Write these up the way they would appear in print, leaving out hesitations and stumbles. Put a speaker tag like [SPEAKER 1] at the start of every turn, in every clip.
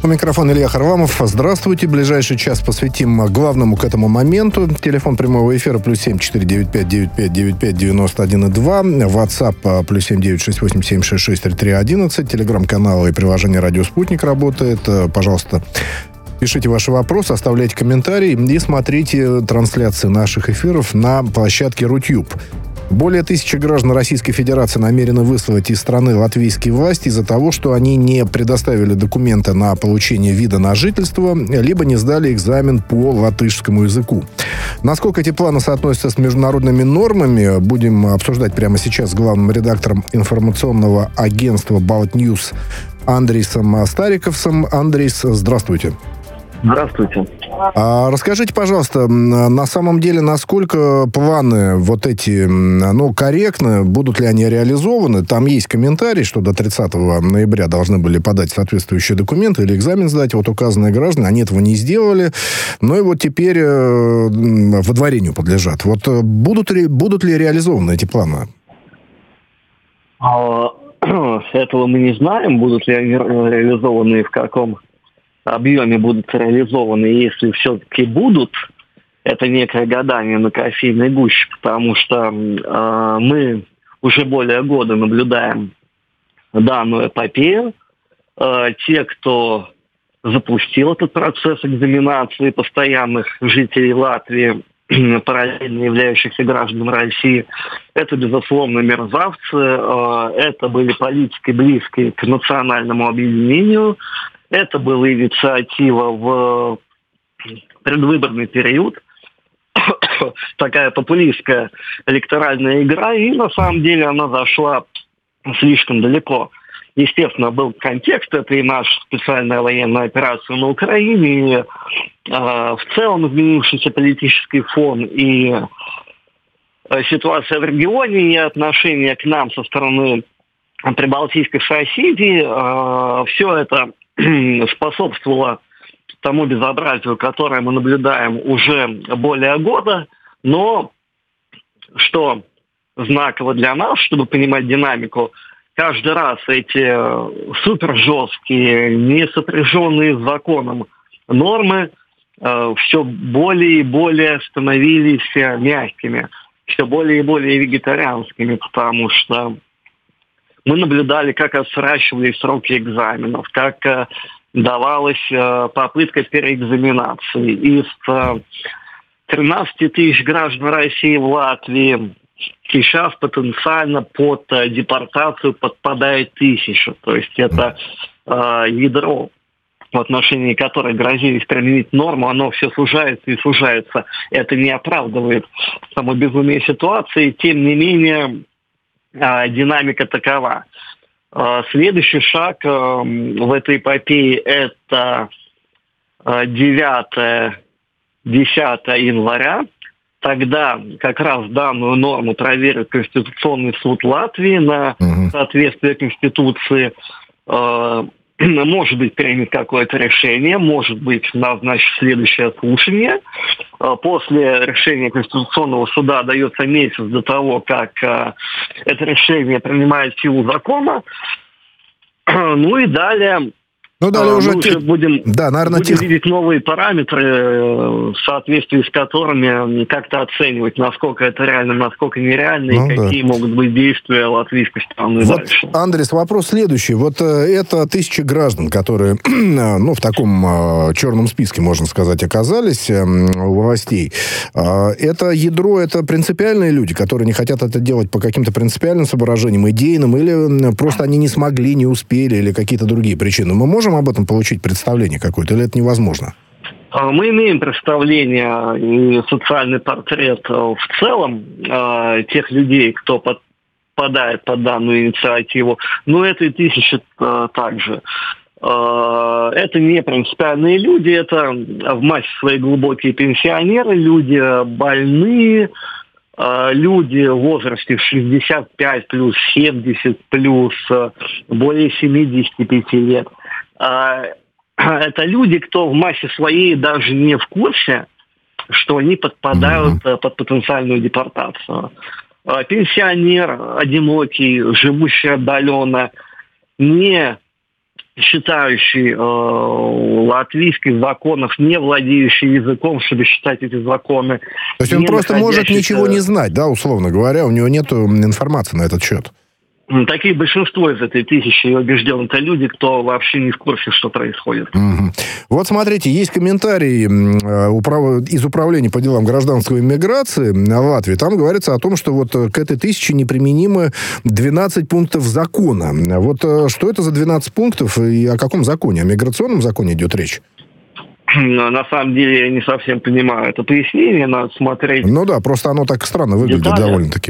[SPEAKER 1] У микрофона Илья Харламов. Здравствуйте. Ближайший час посвятим главному к этому моменту. Телефон прямого эфира +7 495 95 95 91 2. WhatsApp +7 968 766 33 11. Телеграм-канал и приложение «Радио Спутник» работает. Пожалуйста, пишите ваши вопросы, оставляйте комментарии и смотрите трансляции наших эфиров на площадке Рутюб. Более 1000 граждан Российской Федерации намерены выслать из страны латвийские власти из-за того, что они не предоставили документы на получение вида на жительство, либо не сдали экзамен по латышскому языку. Насколько эти планы соотносятся с международными нормами, будем обсуждать прямо сейчас с главным редактором информационного агентства «Балтньюз» Андрейсом Стариковсом. Андрейс, здравствуйте.
[SPEAKER 2] Здравствуйте.
[SPEAKER 1] Расскажите, пожалуйста, на самом деле, насколько планы вот эти, корректны, будут ли они реализованы? Там есть комментарий, что до 30 ноября должны были подать соответствующие документы или экзамен сдать. Вот указанные граждане, они этого не сделали. Но и вот теперь выдворению подлежат. Вот будут ли реализованы эти планы?
[SPEAKER 2] Этого мы не знаем, будут ли они реализованы и в каком объеме будут реализованы. Если все-таки будут, это некое гадание на кофейной гуще, потому что мы уже более года наблюдаем данную эпопею. Те, кто запустил этот процесс экзаменации постоянных жителей Латвии, параллельно являющихся гражданами России, это, безусловно, мерзавцы. Это были политики, близкие к национальному объединению. Это была инициатива в предвыборный период, такая популистская электоральная игра, и на самом деле она зашла слишком далеко. Естественно, был контекст, это и наша специальная военная операция на Украине, и в целом изменившийся политический фон, и ситуация в регионе, и отношение к нам со стороны прибалтийских соседей, все это способствовало тому безобразию, которое мы наблюдаем уже более года, но что знаково для нас, чтобы понимать динамику, каждый раз эти супержесткие, не сопряженные с законом нормы все более и более становились мягкими, все более и более вегетарианскими, потому что мы наблюдали, как отсрачивались сроки экзаменов, как давалась попытка переэкзаменации. Из 13 тысяч граждан России в Латвии сейчас потенциально под депортацию подпадает 1000. То есть это ядро, в отношении которой грозились применить норму, оно все сужается и сужается. Это не оправдывает само безумие ситуации. Тем не менее, динамика такова. Следующий шаг в этой эпопее – это 9-10 января. Тогда как раз данную норму проверит Конституционный суд Латвии на соответствие Конституции. Может быть, примет какое-то решение, может быть, назначит следующее слушание. После решения Конституционного суда дается месяц до того, как это решение принимает силу закона. Ну и далее...
[SPEAKER 1] далее уже
[SPEAKER 2] будем видеть новые параметры, в соответствии с которыми как-то оценивать, насколько это реально, насколько нереально, и какие могут быть действия латвийской стороны дальше.
[SPEAKER 1] Андрей, вопрос следующий. Вот это 1000 граждан, которые в таком черном списке, можно сказать, оказались у властей. Это ядро, это принципиальные люди, которые не хотят это делать по каким-то принципиальным соображениям, идейным, или просто они не смогли, не успели, или какие-то другие причины. Мы можем об этом получить представление какое-то, или это невозможно?
[SPEAKER 2] Мы имеем представление и социальный портрет в целом тех людей, кто подпадает под данную инициативу, но это и 1000 также. Это не принципиальные люди, это в массе своей глубокие пенсионеры, люди больные, люди в возрасте 65 плюс, 70 плюс, более 75 лет. Это люди, кто в массе своей даже не в курсе, что они подпадают под потенциальную депортацию. Пенсионер, одинокий, живущий отдаленно, не считающий латвийских законов, не владеющий языком, чтобы считать эти законы.
[SPEAKER 1] То есть он просто может ничего не знать, да, условно говоря, у него нет информации на этот счет.
[SPEAKER 2] Такие большинство из этой тысячи, я убежден, это люди, кто вообще не в курсе, что происходит.
[SPEAKER 1] Угу. Вот смотрите, есть комментарий из Управления по делам гражданской иммиграции в Латвии. Там говорится о том, что вот к этой тысяче неприменимы 12 пунктов закона. Вот что это за 12 пунктов и о каком законе? О миграционном законе идет речь?
[SPEAKER 2] На самом деле я не совсем понимаю это пояснение, надо смотреть.
[SPEAKER 1] Ну да, просто оно так странно выглядит довольно-таки.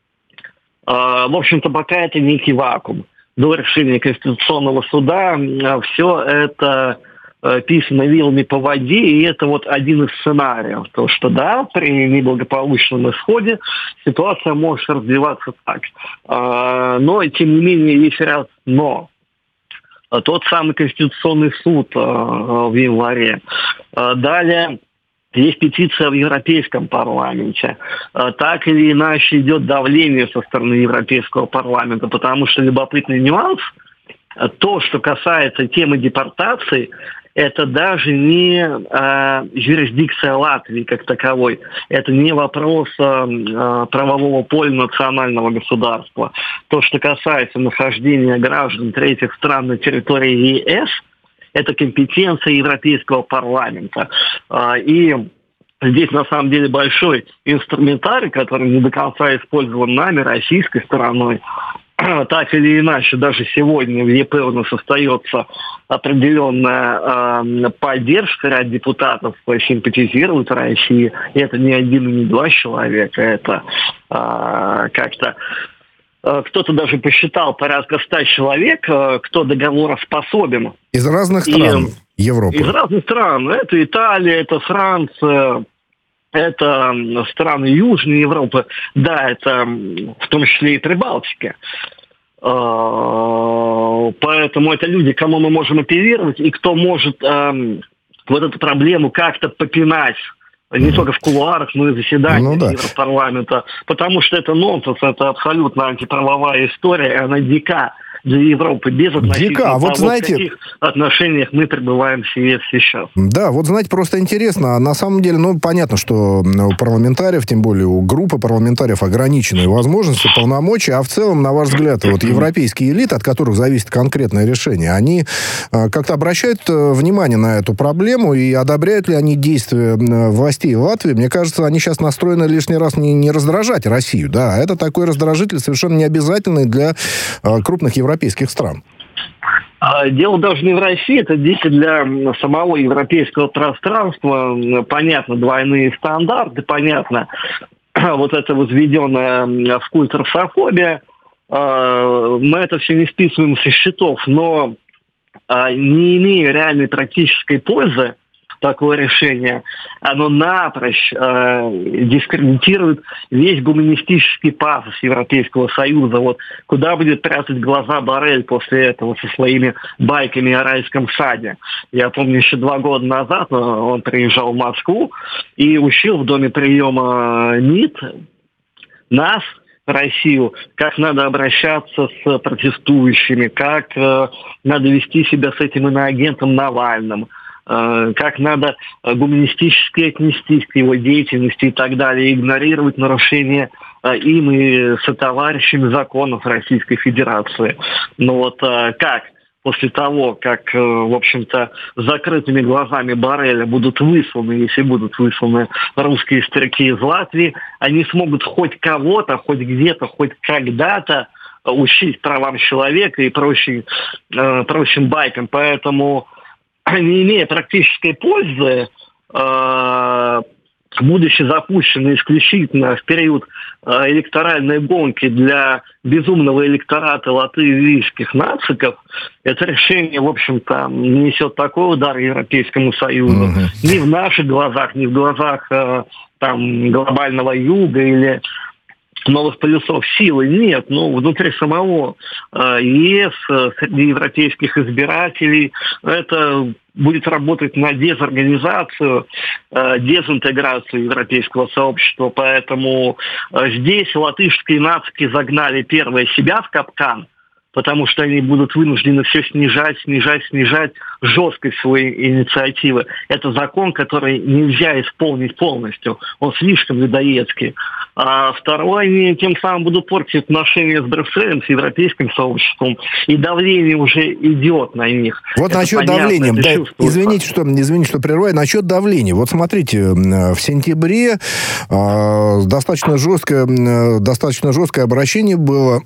[SPEAKER 2] В общем-то, пока это некий вакуум. До решения Конституционного суда все это писано вилами по воде, и это вот один из сценариев. То, что да, при неблагополучном исходе ситуация может развиваться так. Но, тем не менее, есть ряд «но». Тот самый Конституционный суд в январе. Далее есть петиция в Европейском парламенте. Так или иначе идет давление со стороны Европейского парламента, потому что любопытный нюанс, то, что касается темы депортации, это даже не юрисдикция Латвии как таковой. Это не вопрос правового поля национального государства. То, что касается нахождения граждан третьих стран на территории ЕС, это компетенция Европейского парламента. И здесь, на самом деле, большой инструментарий, который не до конца использован нами, российской стороной. Так или иначе, даже сегодня в ЕП у нас остается определенная поддержка, ряд депутатов симпатизируют России. И это не один и не два человека, это как-то... Кто-то даже посчитал порядка 100 человек, кто договороспособен.
[SPEAKER 1] Из разных стран Европы.
[SPEAKER 2] Из разных стран. Это Италия, это Франция, это страны Южной Европы. Да, это в том числе и Прибалтика. Поэтому это люди, кому мы можем апеллировать, и кто может вот эту проблему как-то попинать. Не только в кулуарах, но и в заседаниях Европарламента. Потому что это нонсенс, это абсолютно антиправовая история, и она дика для Европы, без отношения того,
[SPEAKER 1] вот знаете,
[SPEAKER 2] в каких отношениях мы пребываем в ЕС сейчас.
[SPEAKER 1] Да, вот знаете, просто интересно, на самом деле, понятно, что у парламентариев, тем более у группы парламентариев ограниченные возможности, полномочия, а в целом, на ваш взгляд, вот европейские элиты, от которых зависит конкретное решение, они как-то обращают внимание на эту проблему и одобряют ли они действия властей Латвии? Мне кажется, они сейчас настроены лишний раз не раздражать Россию, да, а это такой раздражитель совершенно необязательный для крупных европейских стран.
[SPEAKER 2] Дело даже не в России, это здесь для самого европейского пространства. Понятно, двойные стандарты, понятно, вот это возведенная в культ русофобия. Мы это все не списываем со счетов, но не имея реальной практической пользы, такое решение, оно напрочь дискредитирует весь гуманистический пафос Европейского Союза. Вот куда будет прятать глаза Боррель после этого со своими байками о райском саде? Я помню, еще 2 года назад он приезжал в Москву и учил в доме приема МИД нас, Россию, как надо обращаться с протестующими, как надо вести себя с этим иноагентом Навальным, как надо гуманистически отнестись к его деятельности и так далее, игнорировать нарушения им и сотоварищами законов Российской Федерации. Но вот как после того, как, в общем-то, с закрытыми глазами Борреля будут высланы, если будут высланы русские старики из Латвии, они смогут хоть кого-то, хоть где-то, хоть когда-то учить правам человека и прочим байкам. Поэтому, не имея практической пользы, будучи запущены исключительно в период электоральной гонки для безумного электората латвийских нациков, это решение, в общем-то, несет такой удар Европейскому Союзу. Ни в наших глазах, ни в глазах глобального юга или новых полюсов силы нет, но внутри самого ЕС, среди европейских избирателей, это будет работать на дезорганизацию, дезинтеграцию европейского сообщества. Поэтому здесь латышские нацики загнали первые себя в капкан, потому что они будут вынуждены все снижать жесткость своей инициативы. Это закон, который нельзя исполнить полностью. Он слишком людоедский. А второе, они тем самым будут портить отношения с Брюсселем, с европейским сообществом, и давление уже идет на них.
[SPEAKER 1] Вот это насчет понятно, давления, да, извините, что прерываю, насчет давления. Вот смотрите, в сентябре достаточно жесткое обращение было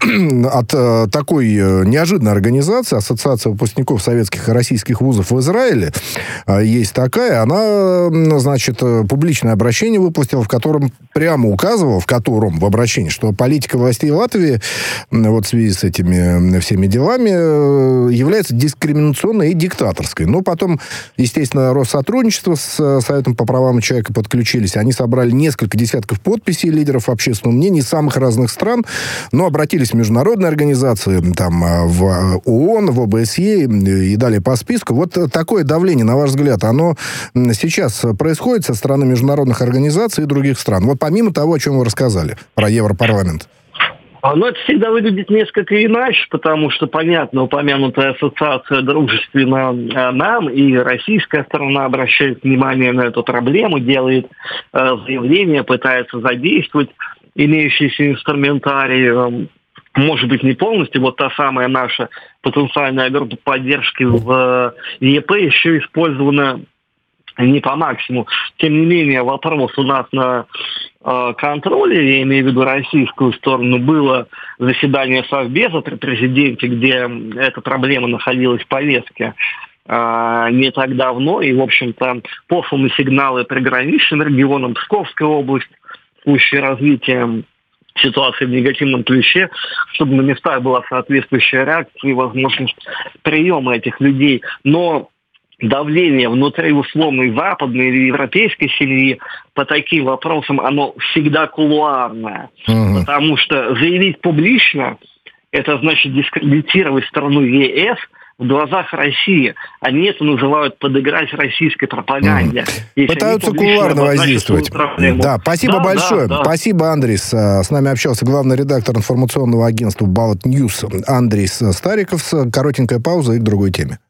[SPEAKER 1] от такой неожиданной организации, Ассоциация выпускников советских и российских вузов в Израиле. Есть такая, она, значит, публичное обращение выпустила, в котором прямо указывала, в обращении, что политика властей Латвии вот в связи с этими всеми делами является дискриминационной и диктаторской. Но потом, естественно, Россотрудничество с Советом по правам человека подключились. Они собрали несколько десятков подписей лидеров общественного мнения из самых разных стран, но обратились в международные организации, там, в ООН, в ОБСЕ и далее по списку. Вот такое давление, на ваш взгляд, оно сейчас происходит со стороны международных организаций и других стран. Вот помимо того, о чем вы рассказали, про Европарламент.
[SPEAKER 2] Но это всегда выглядит несколько иначе, потому что, понятно, упомянутая ассоциация дружественна нам, и российская сторона обращает внимание на эту проблему, делает заявления, пытается задействовать имеющийся инструментарий, может быть, не полностью. Вот та самая наша потенциальная группа поддержки в ЕП еще использована не по максимуму. Тем не менее, вопрос у нас на контроле, я имею в виду российскую сторону, было заседание Совбеза при президенте, где эта проблема находилась в повестке не так давно, и, в общем-то, посланы сигналы приграничным регионам, Псковская область, в случае развития ситуации в негативном ключе, чтобы на местах была соответствующая реакция и возможность приема этих людей. Но давление внутри условной западной или европейской семьи по таким вопросам, оно всегда кулуарное. Потому что заявить публично, это значит дискредитировать страну ЕС в глазах России. Они это называют подыграть российской пропаганде.
[SPEAKER 1] Пытаются кулуарно воздействовать. Да, спасибо большое. Да. Спасибо, Андрис. С нами общался главный редактор информационного агентства Балт Ньюс Андрис Стариков. Коротенькая пауза и к другой теме.